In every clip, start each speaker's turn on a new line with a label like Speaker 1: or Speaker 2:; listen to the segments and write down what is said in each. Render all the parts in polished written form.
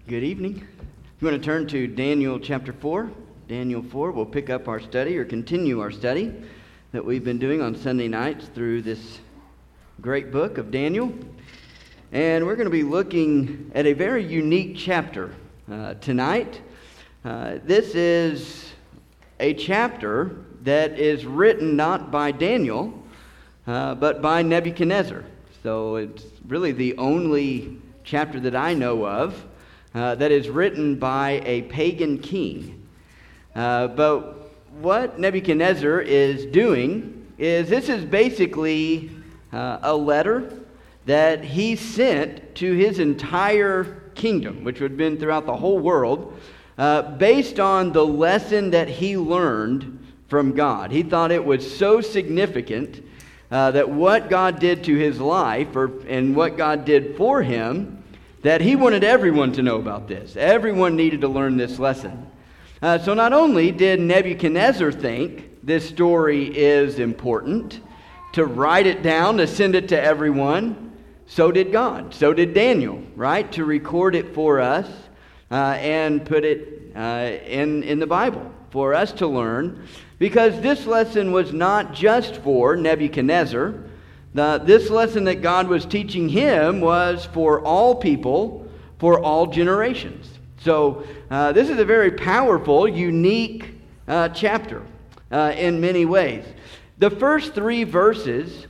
Speaker 1: Good evening. If you want to turn to Daniel chapter 4, Daniel 4, we'll pick up our study or continue our study that we've been doing on Sunday nights through this great book of Daniel. And we're going to be looking at a very unique chapter tonight. This is a chapter that is written not by Daniel, but by Nebuchadnezzar. So it's really the only chapter that I know of that is written by a pagan king. But what Nebuchadnezzar is doing is this is basically a letter that he sent to his entire kingdom, which would have been throughout the whole world, based on the lesson that he learned from God. He thought it was so significant that what God did to his life and what God did for him, that he wanted everyone to know about this. Everyone needed to learn this lesson. So not only did Nebuchadnezzar think this story is important, to write it down, to send it to everyone, so did God. So did Daniel, right? To record it for us and put it in the Bible for us to learn. Because this lesson was not just for Nebuchadnezzar. This lesson that God was teaching him was for all people, for all generations. So this is a very powerful, unique chapter in many ways. The first three verses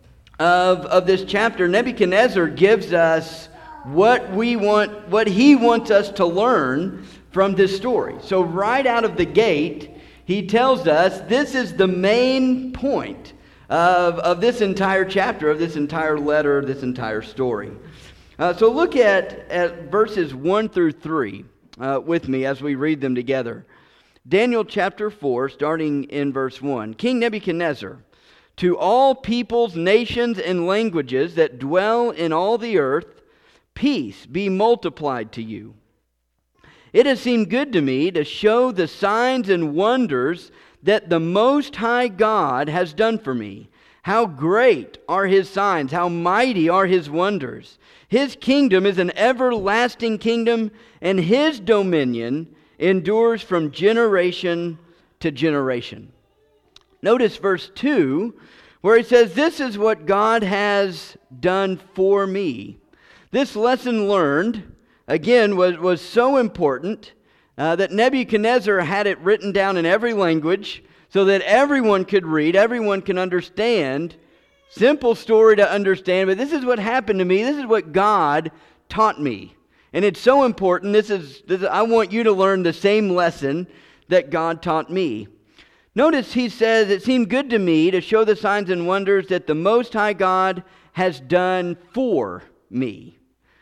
Speaker 1: of this chapter, Nebuchadnezzar gives us what he wants us to learn from this story. So right out of the gate, he tells us this is the main point of this entire chapter, of this entire letter, this entire story. So look at verses 1 through 3 with me as we read them together. Daniel chapter 4, starting in verse 1. King Nebuchadnezzar, to all peoples, nations, and languages that dwell in all the earth, peace be multiplied to you. It has seemed good to me to show the signs and wonders that the Most High God has done for me. How great are His signs, how mighty are His wonders. His kingdom is an everlasting kingdom, and His dominion endures from generation to generation. Notice verse 2, where he says, this is what God has done for me. This lesson learned, again, was so important that Nebuchadnezzar had it written down in every language so that everyone could read, everyone can understand. Simple story to understand, but this is what happened to me. This is what God taught me. And it's so important. I want you to learn the same lesson that God taught me. Notice he says, it seemed good to me to show the signs and wonders that the Most High God has done for me.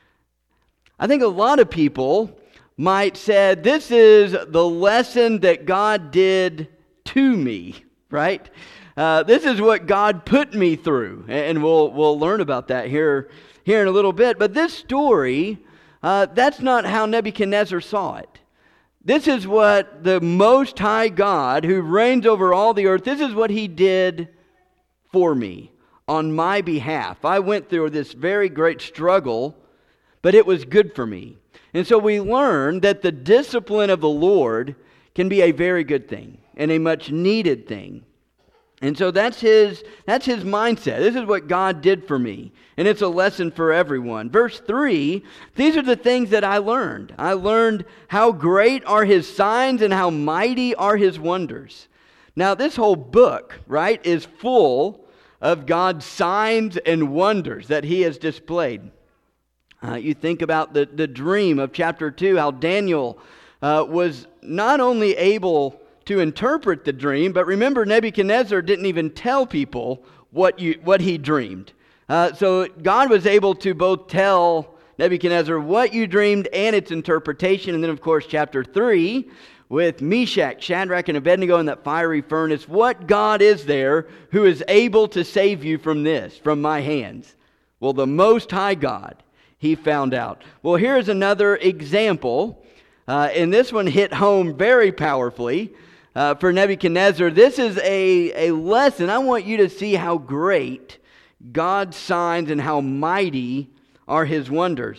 Speaker 1: I think a lot of people might say, this is the lesson that God did to me, right? This is what God put me through. And we'll learn about that here in a little bit. But this story, that's not how Nebuchadnezzar saw it. This is what the Most High God, who reigns over all the earth, this is what He did for me, on my behalf. I went through this very great struggle, but it was good for me. And so we learn that the discipline of the Lord can be a very good thing and a much needed thing. And so that's his mindset. This is what God did for me. And it's a lesson for everyone. Verse 3, these are the things that I learned. I learned how great are His signs and how mighty are His wonders. Now this whole book, right, is full of God's signs and wonders that He has displayed. You think about the dream of chapter 2, how Daniel was not only able to interpret the dream, but remember Nebuchadnezzar didn't even tell people what he dreamed. So God was able to both tell Nebuchadnezzar what you dreamed and its interpretation. And then of course chapter 3 with Meshach, Shadrach, and Abednego in that fiery furnace. What God is there who is able to save you from this, from my hands? Well, the Most High God. He found out. Well, here's another example, and this one hit home very powerfully for Nebuchadnezzar. This is a lesson. I want you to see how great God's signs and how mighty are His wonders.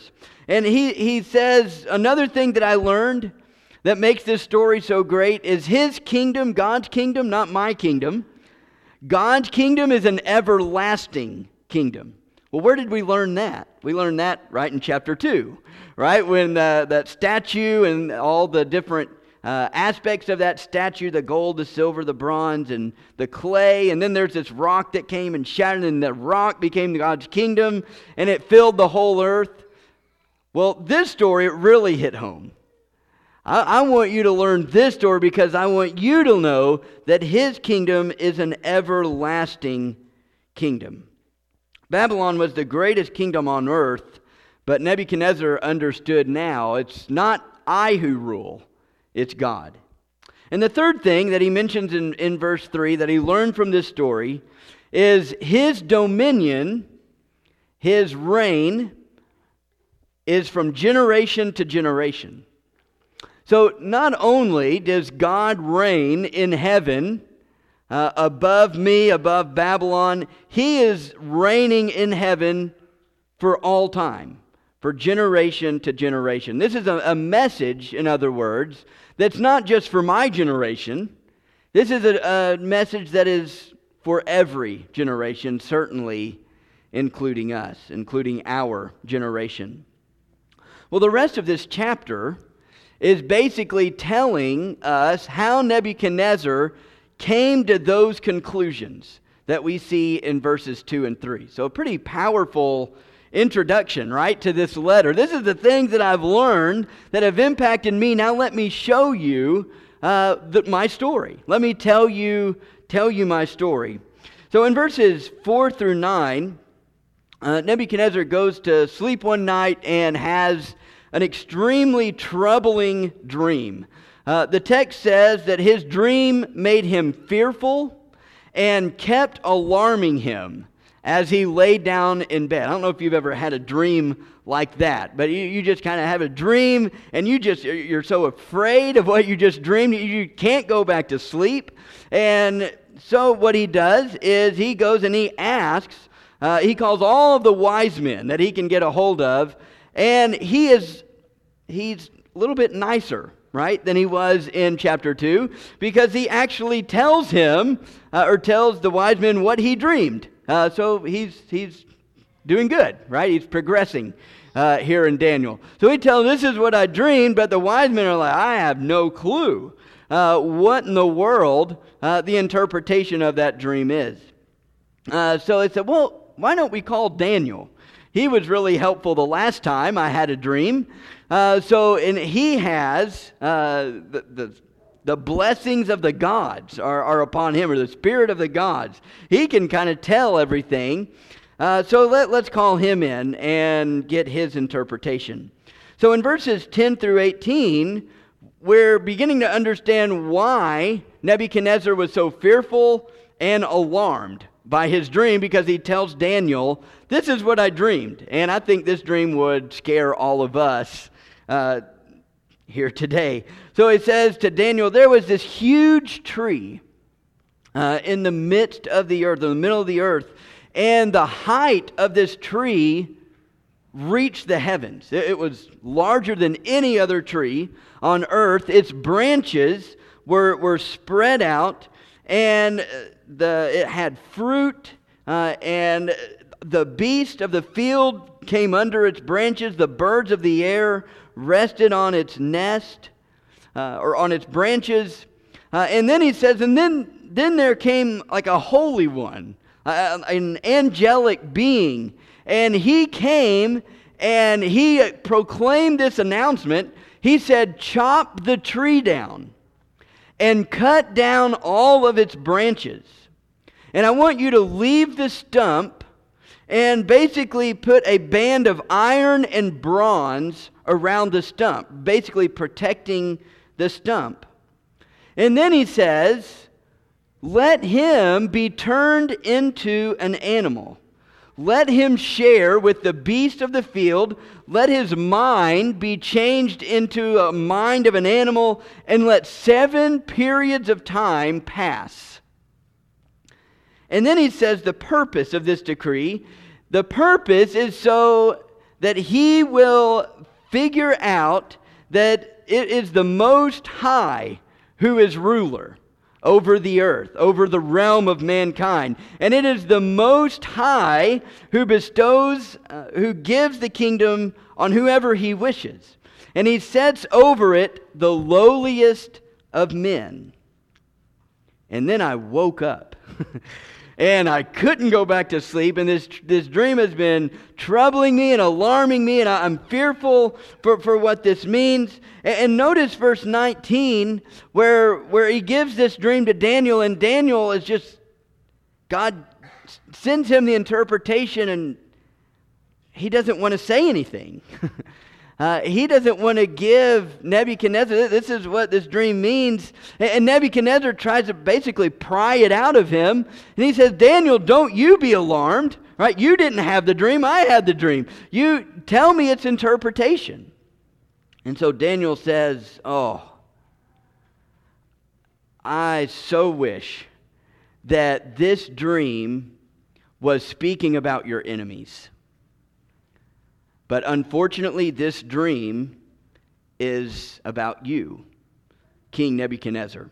Speaker 1: And he says, another thing that I learned that makes this story so great is his kingdom, God's kingdom, not my kingdom. God's kingdom is an everlasting kingdom. Well, where did we learn that? We learned that right in chapter 2, right? When that statue and all the different aspects of that statue, the gold, the silver, the bronze, and the clay, and then there's this rock that came and shattered, and the rock became God's kingdom, and it filled the whole earth. Well, this story, it really hit home. I want you to learn this story because I want you to know that his kingdom is an everlasting kingdom. Babylon was the greatest kingdom on earth, but Nebuchadnezzar understood now it's not I who rule, it's God. And the third thing that he mentions in verse 3 that he learned from this story is his dominion, his reign, is from generation to generation. So not only does God reign in heaven, above me, above Babylon, he is reigning in heaven for all time, for generation to generation. This is a message, in other words, that's not just for my generation. This is a message that is for every generation, certainly including us, including our generation. Well, the rest of this chapter is basically telling us how Nebuchadnezzar came to those conclusions that we see in verses 2 and 3. So a pretty powerful introduction, right, to this letter. This is the things that I've learned that have impacted me. Now let me show you my story. Let me tell you my story. So in verses 4 through 9, Nebuchadnezzar goes to sleep one night and has an extremely troubling dream. The text says that his dream made him fearful and kept alarming him as he laid down in bed. I don't know if you've ever had a dream like that, but you just kind of have a dream and you're so afraid of what you just dreamed, you can't go back to sleep. And so what he does is he goes and he asks, he calls all of the wise men that he can get a hold of, and he's a little bit nicer, right, than he was in chapter 2, because he actually tells him, or tells the wise men what he dreamed. So he's doing good, right? He's progressing here in Daniel. So he tells, this is what I dreamed, but the wise men are like, I have no clue what in the world the interpretation of that dream is. So they said, well, why don't we call Daniel? He was really helpful the last time I had a dream. And he has the blessings of the gods are upon him, or the spirit of the gods. He can kind of tell everything. So let's call him in and get his interpretation. So in verses 10 through 18, we're beginning to understand why Nebuchadnezzar was so fearful and alarmed by his dream, because he tells Daniel, this is what I dreamed. And I think this dream would scare all of us here today. So it says to Daniel, there was this huge tree in the midst of the earth, in the middle of the earth, and the height of this tree reached the heavens. It was larger than any other tree on earth. Its branches were spread out, and it had fruit, and the beast of the field came under its branches. The birds of the air rested on its nest, or on its branches. And then he says, and then there came like a holy one, an angelic being. And he came and he proclaimed this announcement. He said, chop the tree down and cut down all of its branches. And I want you to leave the stump and basically put a band of iron and bronze around the stump, basically protecting the stump. And then he says, let him be turned into an animal. Let him share with the beast of the field. Let his mind be changed into a mind of an animal, and let 7 periods of time pass. And then he says the purpose of this decree, the purpose is so that he will figure out that it is the Most High who is ruler over the earth, over the realm of mankind. And it is the Most High who bestows, who gives the kingdom on whoever he wishes. And he sets over it the lowliest of men. And then I woke up. And I couldn't go back to sleep, and this dream has been troubling me and alarming me, and I'm fearful for what this means. And notice verse 19, where he gives this dream to Daniel, and Daniel is just, God sends him the interpretation, and he doesn't want to say anything. He doesn't want to give Nebuchadnezzar, this is what this dream means. And Nebuchadnezzar tries to basically pry it out of him. And he says, Daniel, don't you be alarmed. Right? You didn't have the dream. I had the dream. You tell me its interpretation. And so Daniel says, I so wish that this dream was speaking about your enemies. But unfortunately, this dream is about you, King Nebuchadnezzar.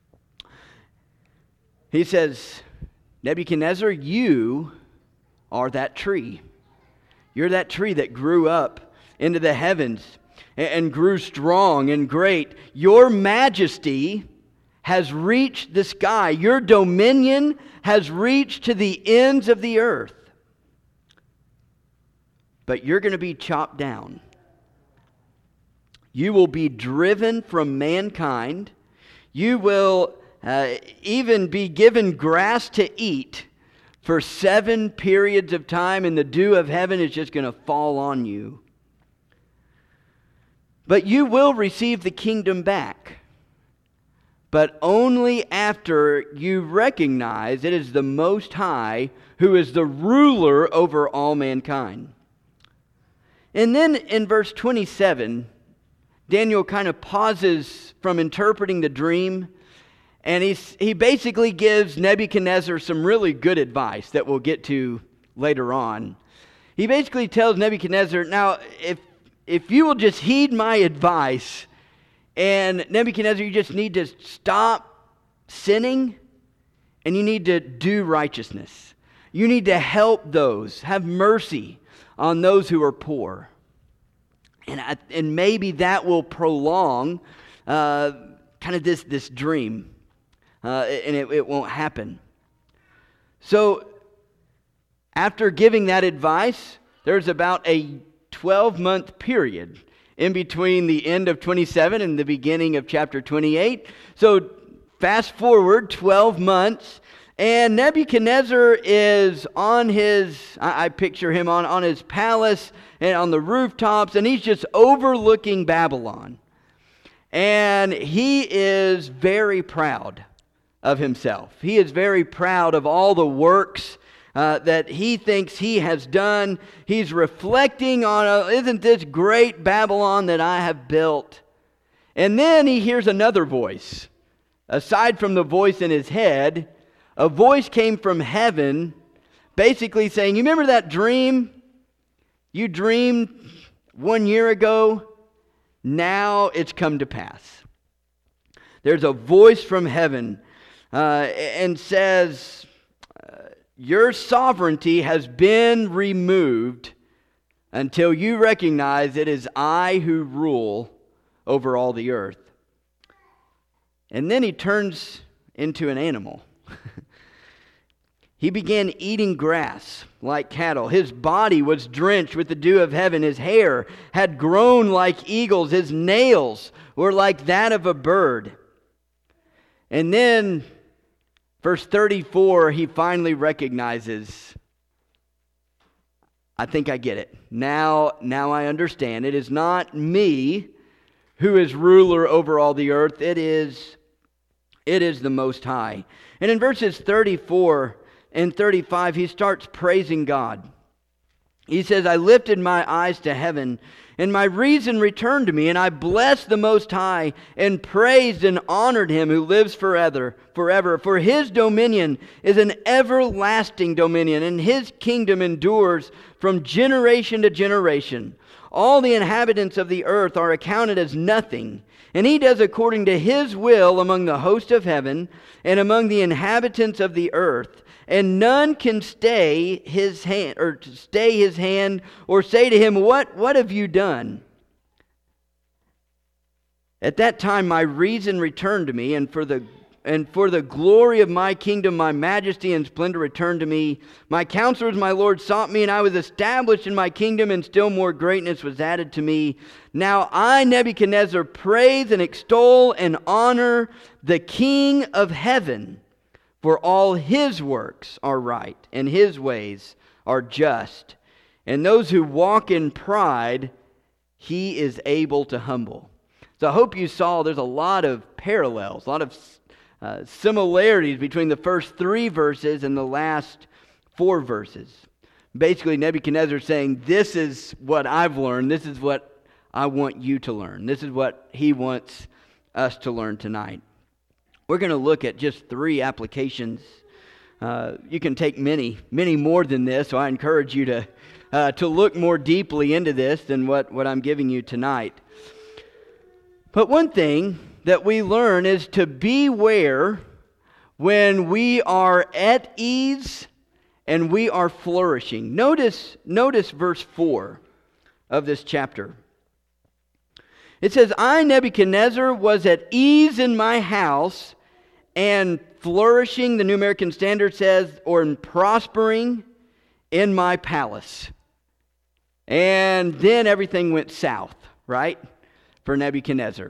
Speaker 1: He says, Nebuchadnezzar, you are that tree. You're that tree that grew up into the heavens and grew strong and great. Your majesty has reached the sky. Your dominion has reached to the ends of the earth. But you're going to be chopped down. You will be driven from mankind. You will even be given grass to eat for 7 periods of time, and the dew of heaven is just going to fall on you. But you will receive the kingdom back, but only after you recognize it is the Most High who is the ruler over all mankind. And then in verse 27, Daniel kind of pauses from interpreting the dream, and he basically gives Nebuchadnezzar some really good advice that we'll get to later on. He basically tells Nebuchadnezzar, now, if you will just heed my advice, and Nebuchadnezzar, you just need to stop sinning, and you need to do righteousness. You need to help those, have mercy on those who are poor. And maybe that will prolong kind of this dream. And it won't happen. So after giving that advice, there's about a 12-month period in between the end of 27 and the beginning of chapter 28. So fast forward 12 months. And Nebuchadnezzar is on I picture him on his palace and on the rooftops, and he's just overlooking Babylon. And he is very proud of himself. He is very proud of all the works that he thinks he has done. He's reflecting on, isn't this great Babylon that I have built? And then he hears another voice. Aside from the voice in his head, a voice came from heaven basically saying, you remember that dream you dreamed 1 year ago? Now it's come to pass. There's a voice from heaven and says, your sovereignty has been removed until you recognize it is I who rule over all the earth. And then he turns into an animal. He began eating grass like cattle. His body was drenched with the dew of heaven. His hair had grown like eagles. His nails were like that of a bird. And then, verse 34, he finally recognizes, I think I get it. Now I understand. It is not me who is ruler over all the earth. It is the Most High. And in verses 34 and 35, he starts praising God. He says, I lifted my eyes to heaven, and my reason returned to me, and I blessed the Most High, and praised and honored him who lives forever. For his dominion is an everlasting dominion, and his kingdom endures from generation to generation. All the inhabitants of the earth are accounted as nothing, and he does according to his will among the host of heaven and among the inhabitants of the earth. And none can stay his hand or say to him, What have you done? At that time my reason returned to me, and for the glory of my kingdom, my majesty and splendor returned to me. My counselors, my Lord, sought me, and I was established in my kingdom, and still more greatness was added to me. Now I, Nebuchadnezzar, praise and extol and honor the King of heaven, for all his works are right, and his ways are just. And those who walk in pride, he is able to humble. So I hope you saw there's a lot of parallels, a lot of similarities between the first 3 verses and the last 4 verses. Basically, Nebuchadnezzar is saying, this is what I've learned. This is what I want you to learn. This is what he wants us to learn tonight. We're going to look at just 3 applications. You can take many more than this, so I encourage you to look more deeply into this than what I'm giving you tonight. But one thing that we learn is to beware when we are at ease and we are flourishing. Notice verse 4 of this chapter. It says, I, Nebuchadnezzar, was at ease in my house and flourishing, the New American Standard says, or in prospering in my palace. And then everything went south, right, for Nebuchadnezzar.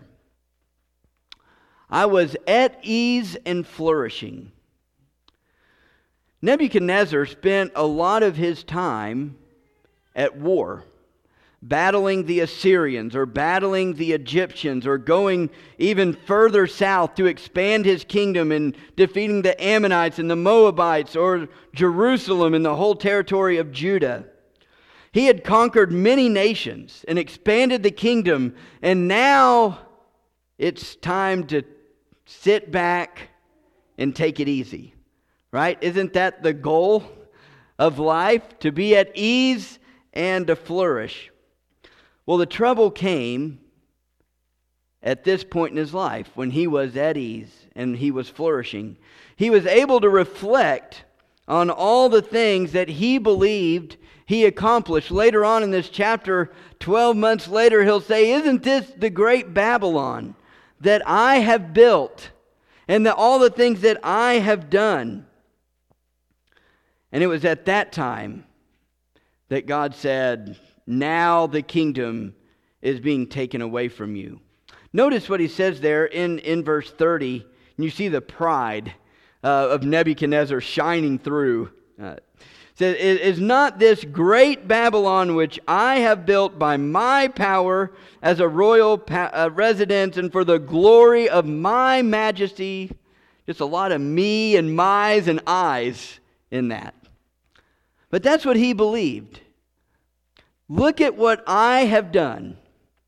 Speaker 1: I was at ease and flourishing. Nebuchadnezzar spent a lot of his time at war, battling the Assyrians or battling the Egyptians or going even further south to expand his kingdom and defeating the Ammonites and the Moabites or Jerusalem and the whole territory of Judah. He had conquered many nations and expanded the kingdom, and now it's time to sit back and take it easy, right? Isn't that the goal of life? To be at ease and to flourish. Well, the trouble came at this point in his life when he was at ease and he was flourishing. He was able to reflect on all the things that he believed he accomplished. Later on in this chapter, 12 months later, he'll say, isn't this the great Babylon that I have built and all the things that I have done? And it was at that time that God said, now the kingdom is being taken away from you. Notice what he says there in verse 30. And you see the pride of Nebuchadnezzar shining through. It says, is not this great Babylon which I have built by my power as a royal residence and for the glory of my majesty? Just a lot of me and my's and I's in that. But that's what he believed. Look at what I have done.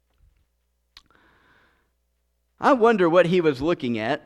Speaker 1: I wonder what he was looking at.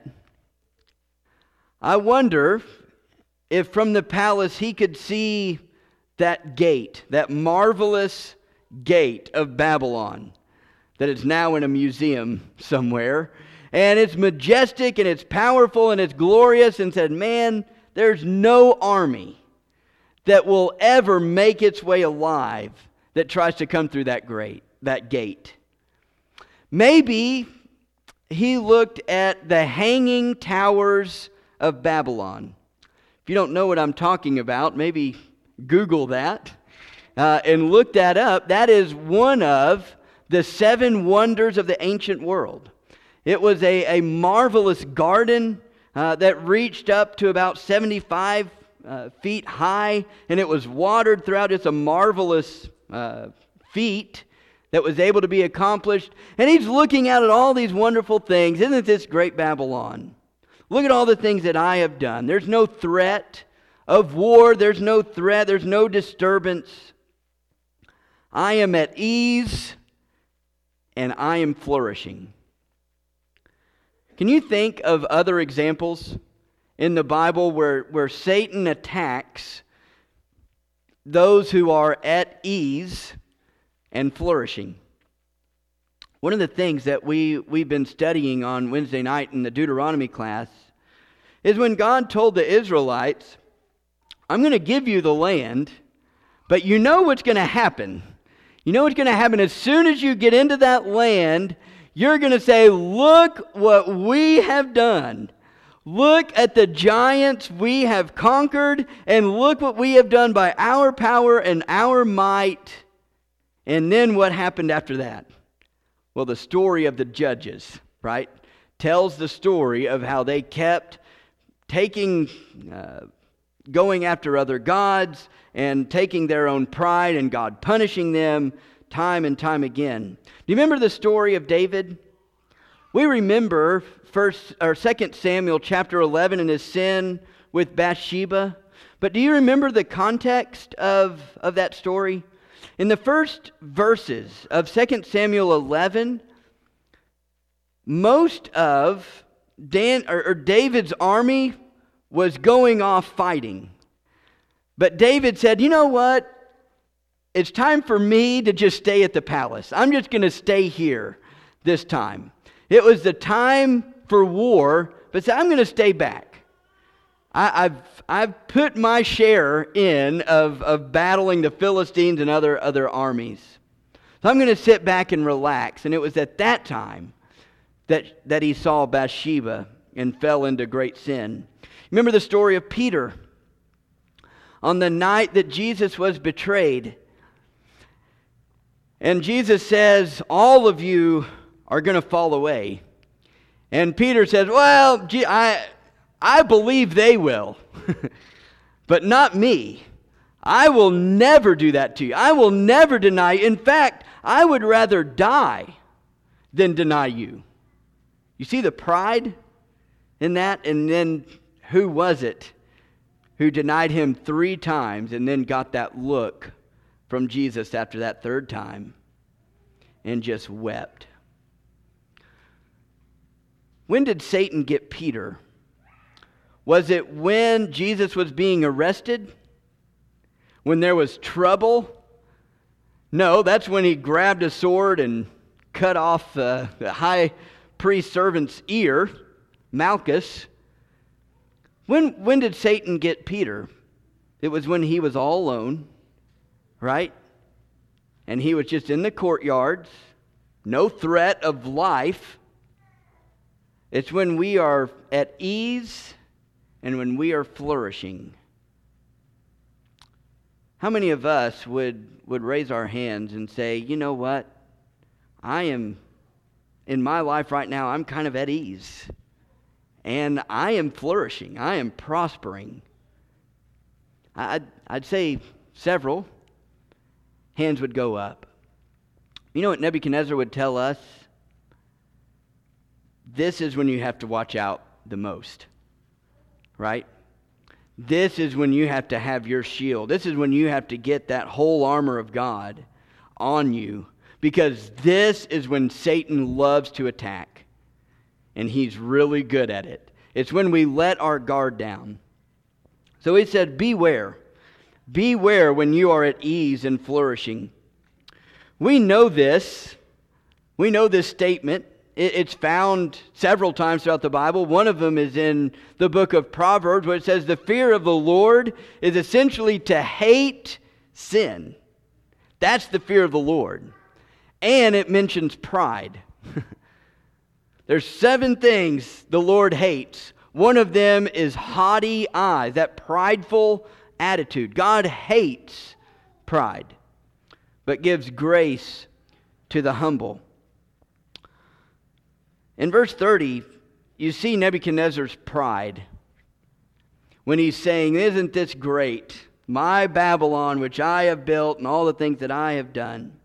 Speaker 1: I wonder if from the palace he could see that gate, that marvelous gate of Babylon that is now in a museum somewhere. And it's majestic and it's powerful and it's glorious, and said, man, there's no army that will ever make its way alive that tries to come through that gate. Maybe he looked at the hanging towers of Babylon. If you don't know what I'm talking about, maybe Google that and look that up. That is one of the 7 wonders of the ancient world. It was a marvelous garden that reached up to about 75 feet high, and it was watered throughout. It's a marvelous feat that was able to be accomplished. And he's looking out at all these wonderful things. Isn't this great Babylon? Look at all the things that I have done. There's no threat of war. There's no threat. There's no disturbance. I am at ease and I am flourishing. Can you think of other examples in the Bible where Satan attacks those who are at ease and flourishing? One of the things that we've been studying on Wednesday night in the Deuteronomy class is when God told the Israelites, I'm going to give you the land, but you know what's going to happen. You know what's going to happen as soon as you get into that land, you're going to say, look what we have done. Look at the giants we have conquered, and look what we have done by our power and our might. And then what happened after that? Well, the story of the judges, right, tells the story of how they kept going after other gods and taking their own pride, and God punishing them time and time again. Do you remember the story of David? We remember 2 Samuel chapter 11 and his sin with Bathsheba. But do you remember the context of that story? In the first verses of 2 Samuel 11, most of David's army was going off fighting. But David said, you know what? It's time for me to just stay at the palace. I'm just going to stay here this time. It was the time for war, but I'm going to stay back. I've put my share in of battling the Philistines and other armies. So I'm going to sit back and relax. And it was at that time that he saw Bathsheba and fell into great sin. Remember the story of Peter? On the night that Jesus was betrayed, and Jesus says, all of you are going to fall away. And Peter says, well, I believe they will, but not me. I will never do that to you. I will never deny you. In fact, I would rather die than deny you. You see the pride in that? And then who was it who denied him 3 times and then got that look from Jesus after that 3rd time and just wept? When did Satan get Peter? Was it when Jesus was being arrested? When there was trouble? No, that's when he grabbed a sword and cut off the high priest servant's ear, Malchus. When did Satan get Peter? It was when he was all alone, right? And he was just in the courtyards, no threat of life. It's when we are at ease and when we are flourishing. How many of us would raise our hands and say, you know what? I am, in my life right now, I'm kind of at ease. And I am flourishing. I am prospering. I'd say several hands would go up. You know what Nebuchadnezzar would tell us? This is when you have to watch out the most. Right? This is when you have to have your shield. This is when you have to get that whole armor of God on you. Because this is when Satan loves to attack. And he's really good at it. It's when we let our guard down. So he said, beware. Beware when you are at ease and flourishing. We know this. We know this statement. It's found several times throughout the Bible. One of them is in the book of Proverbs, where it says the fear of the Lord is essentially to hate sin. That's the fear of the Lord. And it mentions pride. There's 7 things the Lord hates. One of them is haughty eyes, that prideful attitude. God hates pride, but gives grace to the humble. In verse 30, you see Nebuchadnezzar's pride when he's saying, isn't this great? My Babylon, which I have built, and all the things that I have done.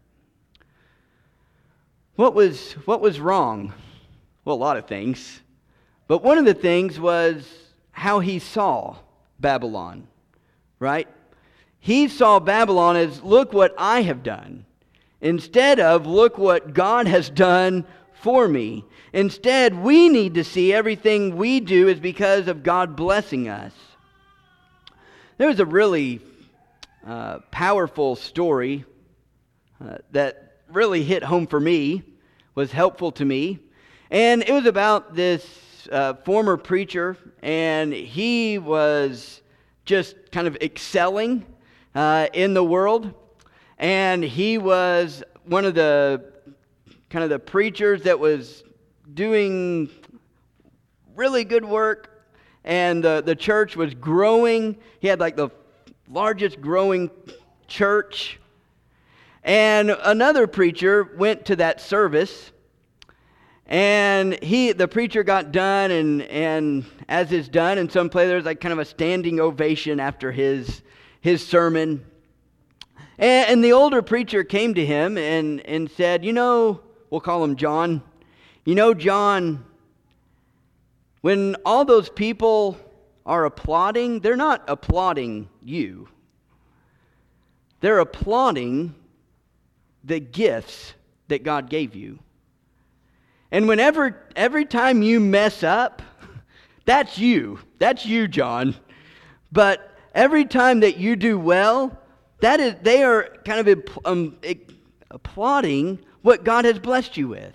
Speaker 1: What was wrong? Well, a lot of things. But one of the things was how he saw Babylon, right? He saw Babylon as, look what I have done. instead of look what God has done for me. Instead, we need to see everything we do is because of God blessing us. There was a really powerful story that really hit home for me, was helpful to me. And it was about this former preacher, and he was just kind of excelling in the world. And he was one of the preachers that was doing really good work, and the church was growing. He had like the largest growing church. And another preacher went to that service, and the preacher got done, and as is done in some places, there's like kind of a standing ovation after his sermon. And the older preacher came to him and said, we'll call him John. John, when all those people are applauding, they're not applauding you. They're applauding the gifts that God gave you. And every time you mess up, that's you. That's you, John. But every time that you do well, they are kind of applauding what God has blessed you with.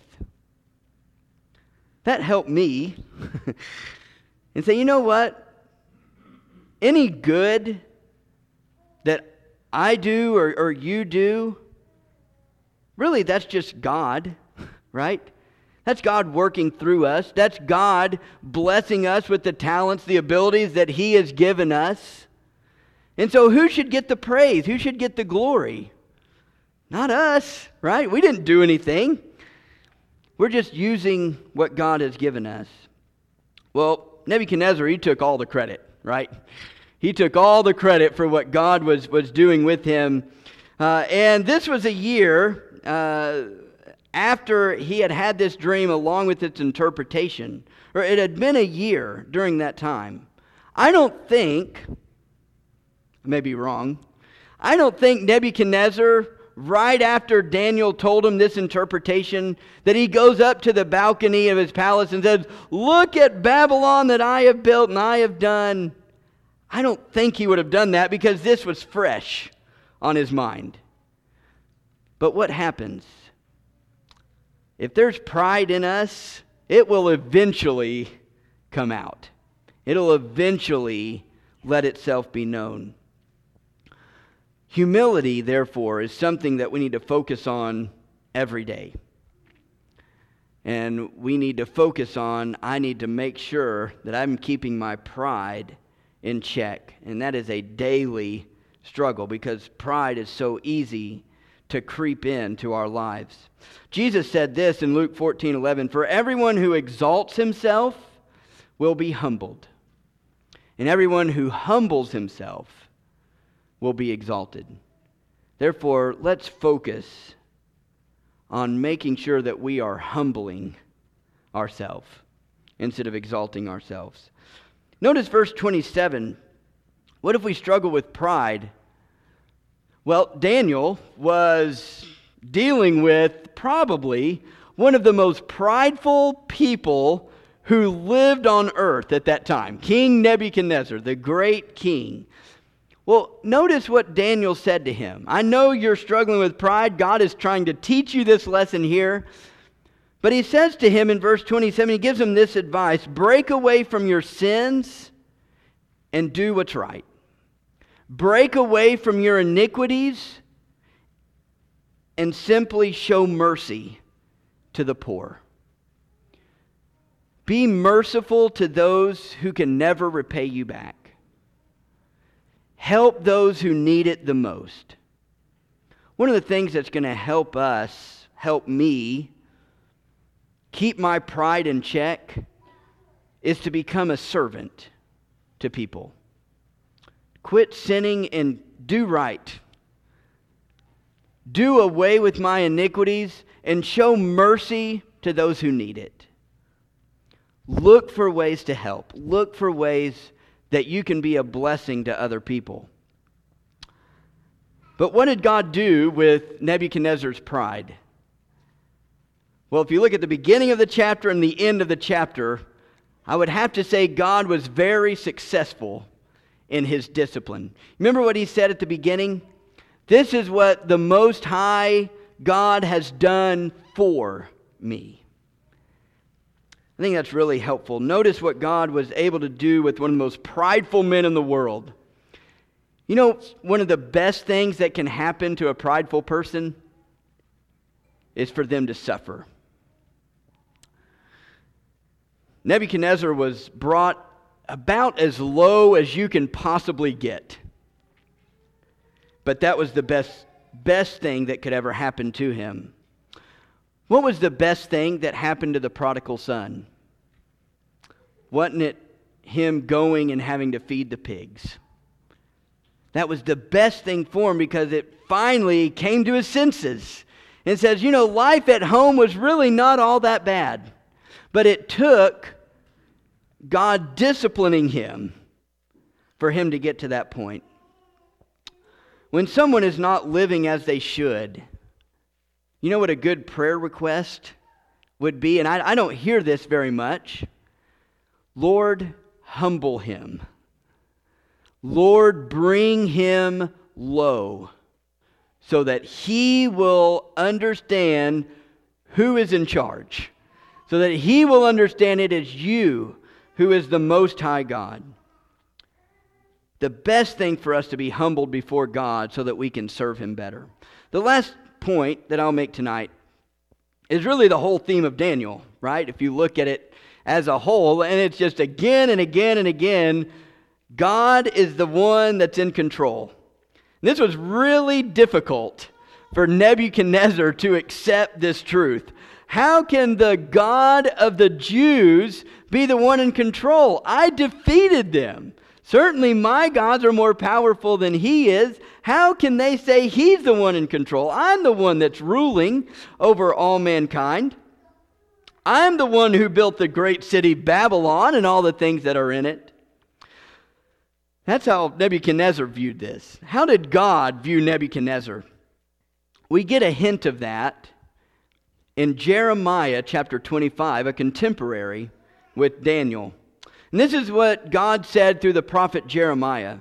Speaker 1: That helped me. And say, you know what? Any good that I do or you do, really that's just God, right? That's God working through us. That's God blessing us with the talents, the abilities that He has given us. And so who should get the praise? Who should get the glory? Not us, right? We didn't do anything. We're just using what God has given us. Well, Nebuchadnezzar, he took all the credit, right? He took all the credit for what God was doing with him. And this was a year after he had this dream along with its interpretation. Or it had been a year during that time. I don't think, I may be wrong, I don't think Nebuchadnezzar, right after Daniel told him this interpretation, that he goes up to the balcony of his palace and says, "Look at Babylon that I have built and I have done." I don't think he would have done that because this was fresh on his mind. But what happens? If there's pride in us, it will eventually come out. It'll eventually let itself be known. Humility, therefore, is something that we need to focus on every day. And we need to focus on, I need to make sure that I'm keeping my pride in check. And that is a daily struggle because pride is so easy to creep into our lives. Jesus said this in Luke 14:11, "For everyone who exalts himself will be humbled, and everyone who humbles himself will be exalted." Therefore, let's focus on making sure that we are humbling ourselves instead of exalting ourselves. Notice verse 27. What if we struggle with pride? Well, Daniel was dealing with probably one of the most prideful people who lived on earth at that time, King Nebuchadnezzar, the great king. Well, notice what Daniel said to him. I know you're struggling with pride. God is trying to teach you this lesson here. But he says to him in verse 27, he gives him this advice: break away from your sins and do what's right. Break away from your iniquities and simply show mercy to the poor. Be merciful to those who can never repay you back. Help those who need it the most. One of the things that's going to help me, keep my pride in check is to become a servant to people. Quit sinning and do right. Do away with my iniquities and show mercy to those who need it. Look for ways to help. Look for ways that you can be a blessing to other people. But what did God do with Nebuchadnezzar's pride? Well, if you look at the beginning of the chapter and the end of the chapter, I would have to say God was very successful in his discipline. Remember what he said at the beginning? This is what the Most High God has done for me. I think that's really helpful. Notice what God was able to do with one of the most prideful men in the world. You know, one of the best things that can happen to a prideful person is for them to suffer. Nebuchadnezzar was brought about as low as you can possibly get. But that was the best thing that could ever happen to him. What was the best thing that happened to the prodigal son? Wasn't it him going and having to feed the pigs? That was the best thing for him because it finally came to his senses and says, you know, life at home was really not all that bad. But it took God disciplining him for him to get to that point. When someone is not living as they should, you know what a good prayer request would be? And I don't hear this very much. Lord, humble him. Lord, bring him low so that he will understand who is in charge. So that he will understand it is you who is the Most High God. The best thing for us to be humbled before God so that we can serve him better. The last point that I'll make tonight is really the whole theme of Daniel, right? If you look at it as a whole, and it's just again and again and again, God is the one that's in control. And this was really difficult for Nebuchadnezzar to accept this truth. How can the God of the Jews be the one in control? I defeated them. Certainly my gods are more powerful than he is. How can they say he's the one in control? I'm the one that's ruling over all mankind. I'm the one who built the great city Babylon and all the things that are in it. That's how Nebuchadnezzar viewed this. How did God view Nebuchadnezzar? We get a hint of that in Jeremiah chapter 25, a contemporary with Daniel. And this is what God said through the prophet Jeremiah.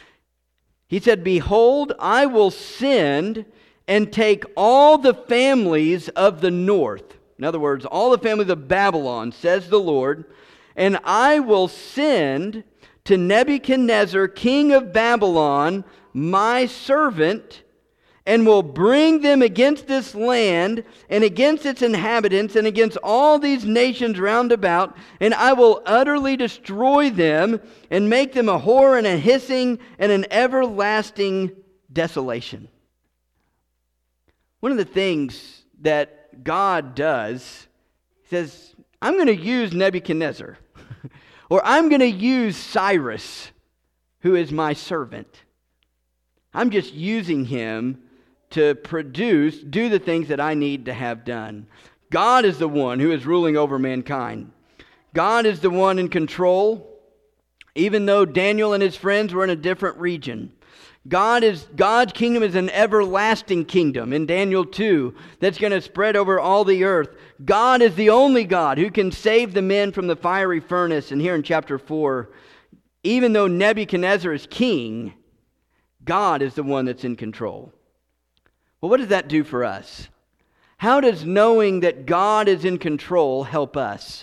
Speaker 1: He said, behold, I will send and take all the families of the north. In other words, all the families of Babylon, says the Lord, and I will send to Nebuchadnezzar, king of Babylon, my servant, and will bring them against this land and against its inhabitants and against all these nations round about, and I will utterly destroy them and make them a horror and a hissing and an everlasting desolation. One of the things that God does, he says, I'm going to use Nebuchadnezzar, or I'm going to use Cyrus, who is my servant. I'm just using him to do the things that I need to have done. God is the one who is ruling over mankind. God is the one in control, even though Daniel and his friends were in a different region. God's kingdom is an everlasting kingdom in Daniel 2 that's going to spread over all the earth. God is the only God who can save the men from the fiery furnace. And here in chapter 4, even though Nebuchadnezzar is king, God is the one that's in control. Well, what does that do for us? How does knowing that God is in control help us?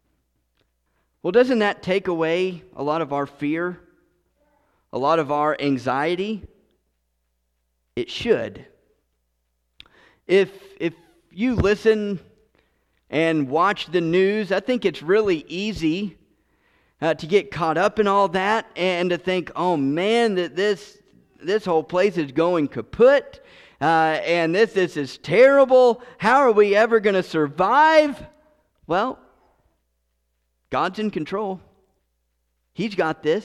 Speaker 1: Well, doesn't that take away a lot of our fear? A lot of our anxiety? It should. If you listen and watch the news, I think it's really easy to get caught up in all that and to think, oh man, that this whole place is going kaput, and this is terrible. How are we ever going to survive? Well, God's in control. He's got this.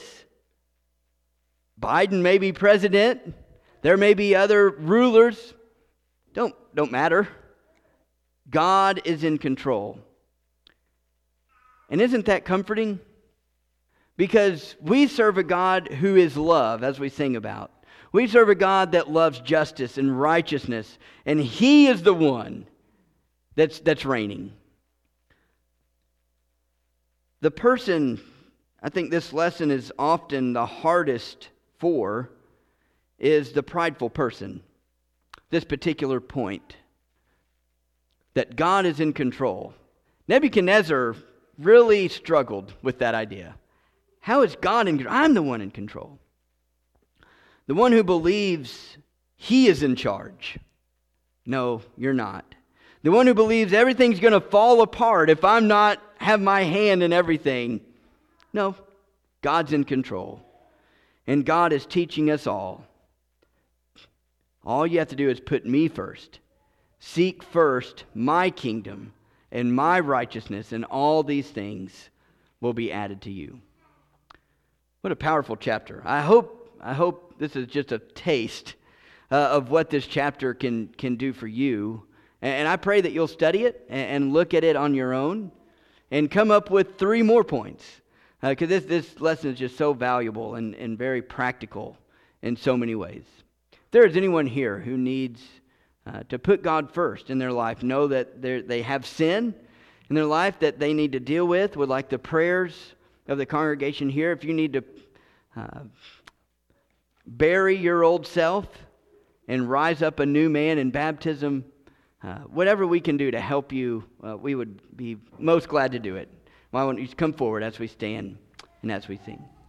Speaker 1: Biden may be president. There may be other rulers. Don't matter. God is in control. And isn't that comforting? Because we serve a God who is love, as we sing about. We serve a God that loves justice and righteousness, and He is the one that's reigning. The person I think this lesson is often the hardest for is the prideful person. This particular point, that God is in control. Nebuchadnezzar really struggled with that idea. How is God in control? I'm the one in control. The one who believes he is in charge. No, you're not. The one who believes everything's going to fall apart if I'm not have my hand in everything. No, God's in control. And God is teaching us all. All you have to do is put me first. Seek first my kingdom and my righteousness, and all these things will be added to you. What a powerful chapter. I hope this is just a taste of what this chapter can do for you. And I pray that you'll study it and look at it on your own and come up with 3 more points. Because this lesson is just so valuable and very practical in so many ways. If there is anyone here who needs to put God first in their life, know that they have sin in their life that they need to deal with like the prayers of the congregation here. If you need to bury your old self and rise up a new man in baptism, whatever we can do to help you, we would be most glad to do it. Why don't you come forward as we stand and as we sing.